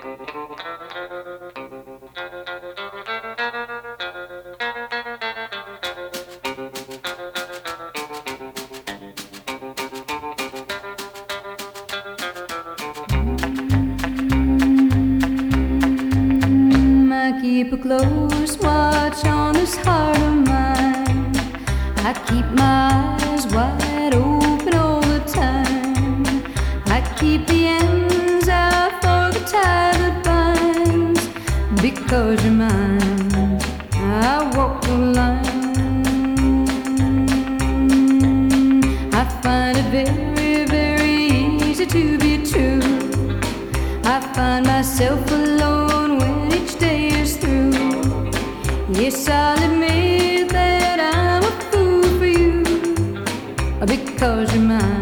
I keep a close watch on this heart of mine. I keep my eyes wide open all the time. I keep the ends out for the tie that binds. Because you're mine, I walk the line. I find it very, very easy to be true. I find myself alone when each day is through. Yes, I'll admit that I'm a fool for you, because you're mine.